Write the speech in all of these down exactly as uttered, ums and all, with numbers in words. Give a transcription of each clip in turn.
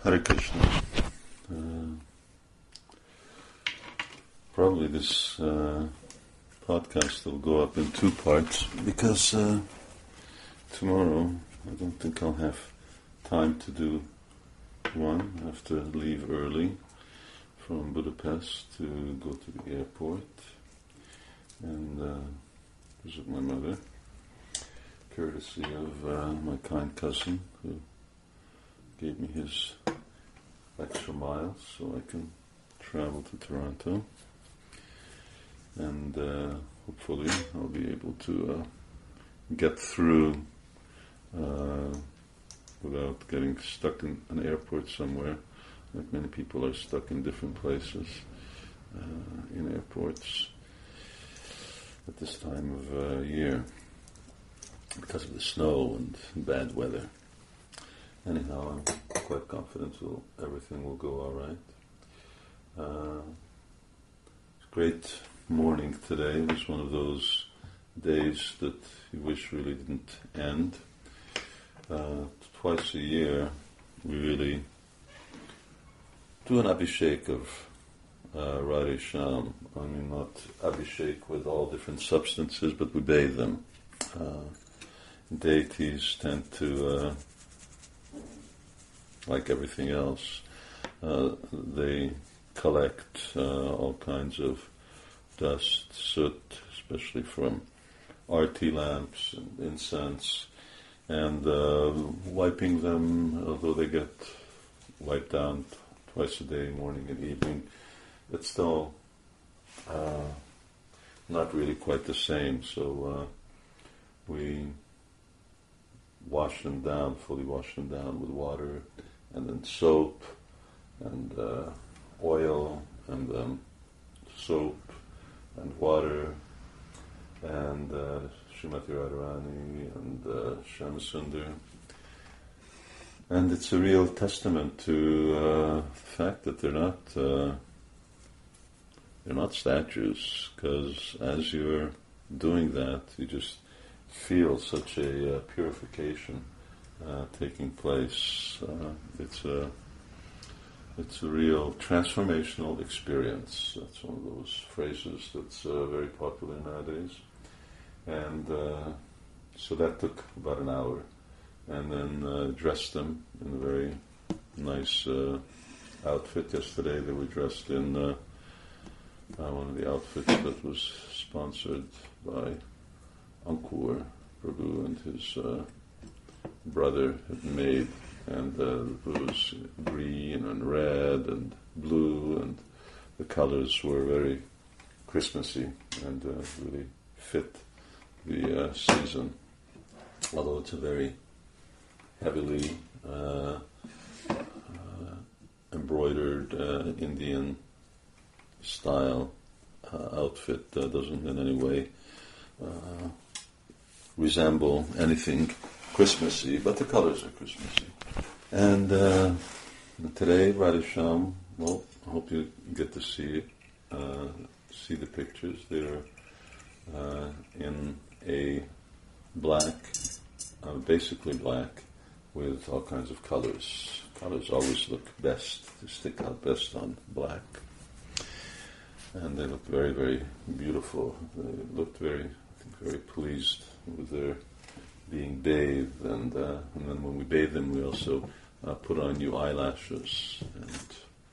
Hare Krishna. Uh, probably this uh, podcast will go up in two parts because uh, tomorrow I don't think I'll have time to do one. I have to leave early from Budapest to go to the airport and uh, visit my mother, courtesy of uh, my kind cousin who gave me his extra miles so I can travel to Toronto, and uh, hopefully I'll be able to uh, get through uh, without getting stuck in an airport somewhere, like many people are stuck in different places uh, in airports at this time of uh, year because of the snow and bad weather. Anyhow, I'm quite confident we'll, everything will go all right. Uh, it's a great morning today. It was one of those days that you wish really didn't end. Uh, twice a year, we really do an abhishek of uh, Radhe Shyam. I mean, not abhishek with all different substances, but we bathe them. Uh, deities tend to uh, like everything else, uh, they collect uh, all kinds of dust, soot, especially from arti lamps and incense, and uh, wiping them, although they get wiped down t- twice a day, morning and evening, it's still uh, not really quite the same. So uh, we wash them down, fully wash them down with water, and then soap, and uh, oil, and then soap, and water, and uh, Srimati Radharani, and uh, Shyamasundar. And it's a real testament to uh, the fact that they're not uh, they're not statues, because as you're doing that, you just feel such a uh, purification Uh, taking place. Uh, it's a it's a real transformational experience. That's one of those phrases that's uh, very popular nowadays. And uh, so that took about an hour, and then uh, dressed them in a very nice uh, outfit. Yesterday they were dressed in uh, uh, one of the outfits that was sponsored by Ankur Prabhu and his Uh, brother had made, and uh, it was green and red and blue, and the colors were very Christmassy and uh, really fit the uh, season. Although it's a very heavily uh, uh, embroidered uh, Indian style uh, outfit, uh, doesn't in any way uh, resemble anything Christmassy, but the colors are Christmassy. And uh, today, Radhe Shyam, well, I hope you get to see it, uh, see the pictures. They're uh, in a black, uh, basically black, with all kinds of colors. Colors always look best, they stick out best on black. And they look very, very beautiful. They looked very, I think, very pleased with their being bathed, and uh, and then when we bathe them, we also uh, put on new eyelashes, and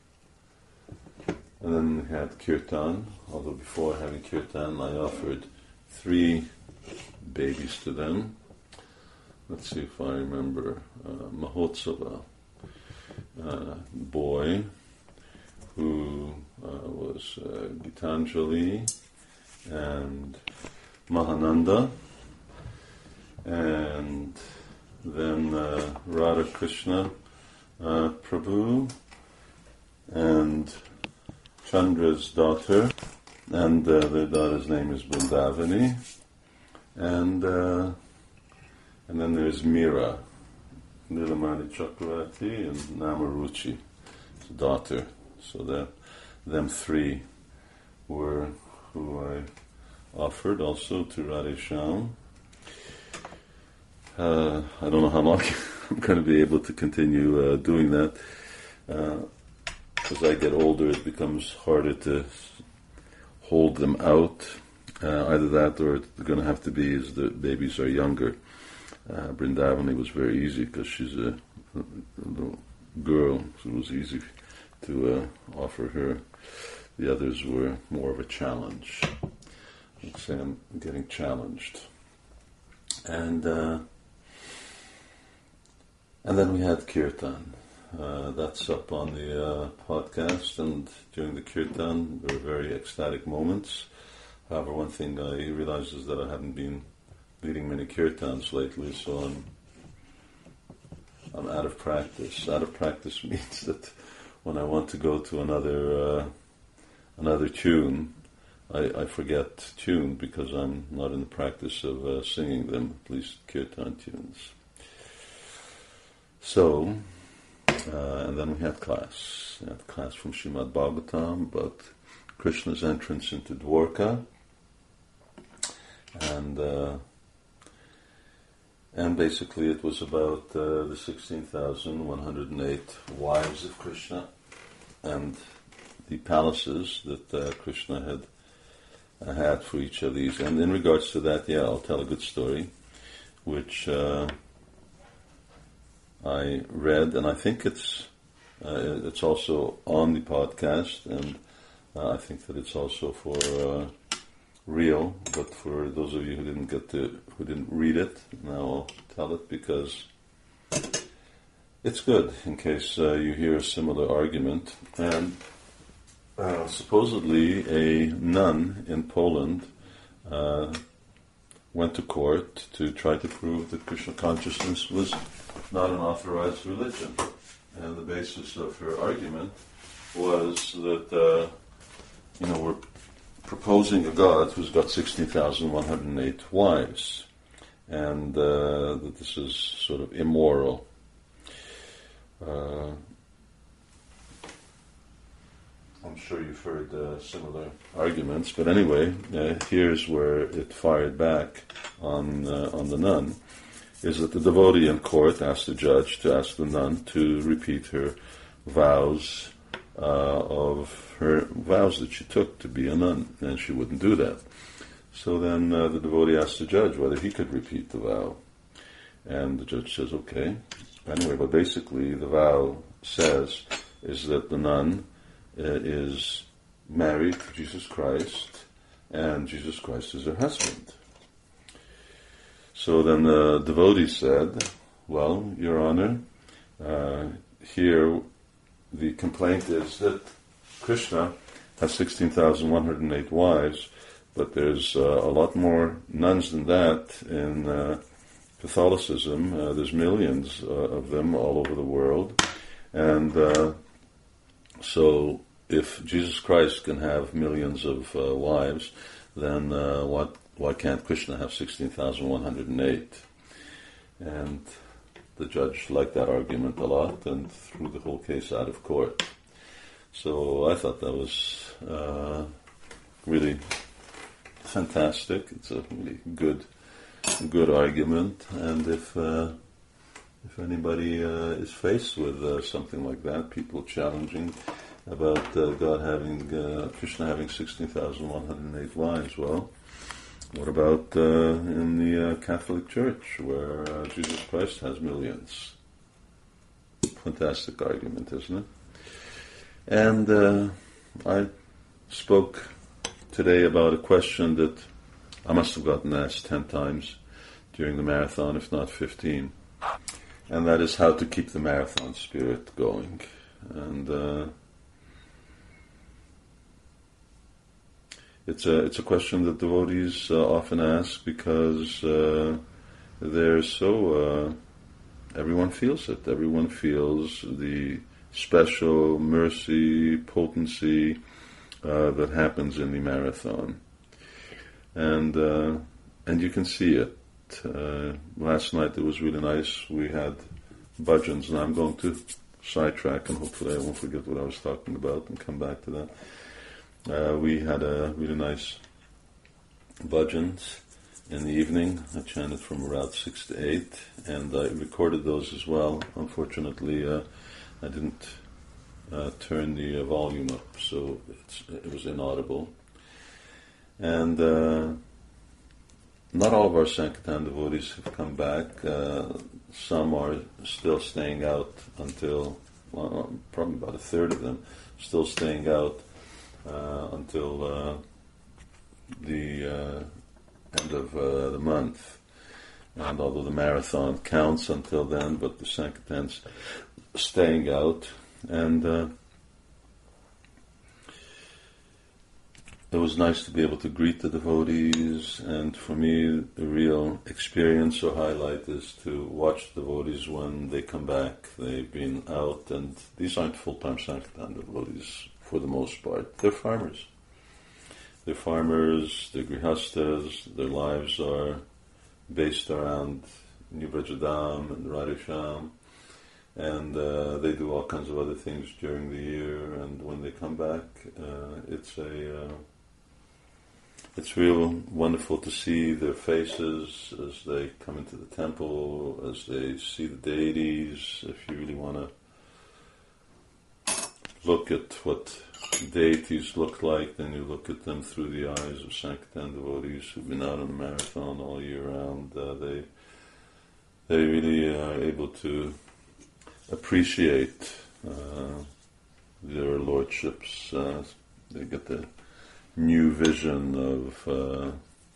and then we had kirtan. Although before having kirtan, I offered three babies to them. Let's see if I remember. Uh, Mahotsava, uh, boy who uh, was uh, Gitanjali and Mahananda. And then uh, Radha Krishna uh, Prabhu and Chandra's daughter, and uh, their daughter's name is Vrindavani, and uh, and then there's Meera, Nilamani Chakravarti, and Namaruchi, his daughter. So that them three were who I offered also to Radhe Shyam. Uh, I don't know how long I'm going to be able to continue uh, doing that. uh, as I get older, it becomes harder to hold them out. Uh, either that, or they're going to have to be as the babies are younger. Uh, Brindavani was very easy because she's a, a, a little girl, so it was easy to uh, offer her. The others were more of a challenge. I'd say I'm getting challenged. And uh, and then we had Kirtan. Uh, that's up on the uh, podcast, and during the Kirtan there were very ecstatic moments. However, one thing I realized is that I haven't been leading many Kirtans lately, so I'm I'm out of practice. Out of practice means that when I want to go to another uh, another tune, I, I forget tune because I'm not in the practice of uh, singing them, at least Kirtan tunes. So, uh, and then we had class. We had class from Srimad Bhagavatam about Krishna's entrance into Dwarka, and uh, and basically it was about uh, the sixteen thousand one hundred eight wives of Krishna and the palaces that uh, Krishna had uh, had for each of these. And in regards to that, yeah, I'll tell a good story, which uh, I read, and I think it's uh, it's also on the podcast, and uh, I think that it's also for uh, real. But for those of you who didn't get to, who didn't read it, now I'll tell it because it's good in case uh, you hear a similar argument. And uh, supposedly a nun in Poland uh, went to court to try to prove that Krishna consciousness was not an authorized religion. And the basis of her argument was that, uh, you know, we're proposing a God who's got sixteen thousand one hundred eight wives, and uh, that this is sort of immoral. Uh, I'm sure you've heard uh, similar arguments, but anyway, uh, here's where it fired back on uh, on the nun, is that the devotee in court asked the judge to ask the nun to repeat her vows uh, of her vows that she took to be a nun, and she wouldn't do that. So then uh, the devotee asked the judge whether he could repeat the vow, and the judge says, okay. Anyway, but basically the vow says is that the nun uh, is married to Jesus Christ, and Jesus Christ is her husband. So then the devotee said, well, Your Honor, uh, here the complaint is that Krishna has sixteen thousand one hundred eight wives, but there's uh, a lot more nuns than that in uh, Catholicism. Uh, there's millions uh, of them all over the world. And uh, so if Jesus Christ can have millions of uh, wives, then uh, what, why can't Krishna have sixteen thousand one hundred eight? And the judge liked that argument a lot and threw the whole case out of court. So I thought that was uh, really fantastic. It's a really good good argument, and if uh, if anybody uh, is faced with uh, something like that, people challenging about uh, God having, uh, Krishna having sixteen thousand one hundred eight wives, well, what about uh, in the uh, Catholic Church, where uh, Jesus Christ has millions? Fantastic argument, isn't it? And uh, I spoke today about a question that I must have gotten asked ten times during the marathon, if not fifteen, and that is how to keep the marathon spirit going. And uh, it's a it's a question that devotees uh, often ask because uh, they're so uh, everyone feels it. Everyone feels the special mercy, potency uh, that happens in the marathon. And uh, and you can see it. Uh, last night it was really nice. We had bhajans, and I'm going to sidetrack, and hopefully I won't forget what I was talking about and come back to that. Uh, we had a really nice bhajans in the evening. I chanted from around six to eight, and I recorded those as well. Unfortunately, uh, I didn't uh, turn the uh, volume up, so it's, it was inaudible. And uh, not all of our Sankirtan devotees have come back. Uh, some are still staying out until, well, probably about a third of them, still staying out uh, until uh, the uh, end of uh, the month. And although the marathon counts until then, but the Sankirtan's staying out. And uh, it was nice to be able to greet the devotees, and for me the real experience or highlight is to watch the devotees when they come back. They've been out, and these aren't full-time Sankirtan devotees for the most part. They're farmers. They're farmers, they're grihastas, their lives are based around New Brajadam and Radhesham, and uh, they do all kinds of other things during the year, and when they come back, uh, it's a uh, it's real wonderful to see their faces as they come into the temple, as they see the deities. If you really want to look at what deities look like, then you look at them through the eyes of Sankirtan devotees who've been out on the marathon all year round. Uh, they they really are able to appreciate uh, their lordships. Uh, they get the new vision of uh,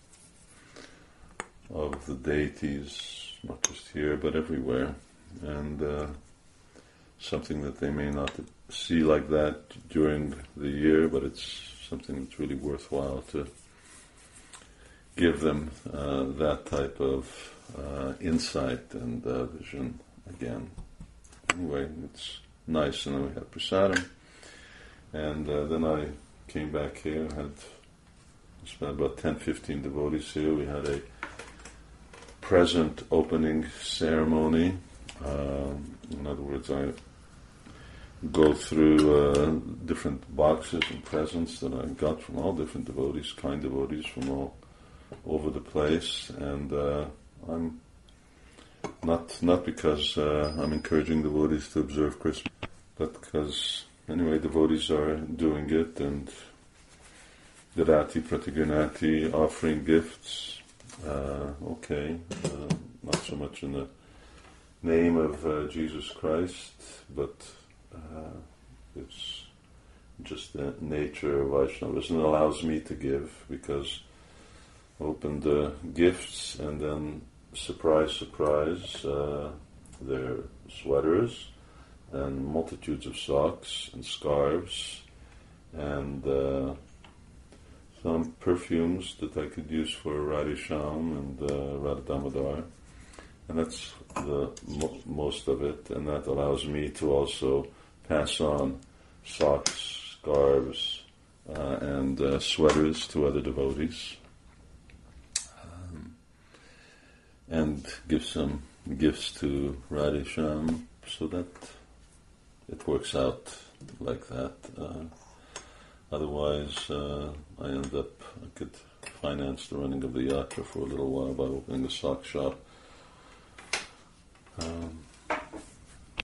of the deities, not just here but everywhere, and uh, something that they may not see like that during the year, but it's something that's really worthwhile to give them uh, that type of uh, insight and uh, vision again. Anyway, it's nice, and then we had prasadam, and uh, then I came back here, had spent about ten, fifteen devotees here. We had a present opening ceremony. Um, in other words, I go through uh, different boxes and presents that I got from all different devotees, kind devotees from all over the place, and uh, I'm not not because uh, I'm encouraging devotees to observe Christmas, but because anyway devotees are doing it, and Dadati Pratigranati, offering gifts. Uh, okay, uh, not so much in the name of uh, Jesus Christ, but uh, it's just the nature of Vaishnavism. It allows me to give, because I opened the gifts, and then surprise, surprise, uh, they're sweaters and multitudes of socks and scarves and uh, some perfumes that I could use for Radhesham and uh, Radha Damodar, and that's the mo- most of it, and that allows me to also pass on socks, scarves, uh, and uh, sweaters to other devotees, um, and give some gifts to Radhesham, so that it works out like that. Uh, otherwise, uh, I end up, I could finance the running of the yatra for a little while by opening a sock shop. Um,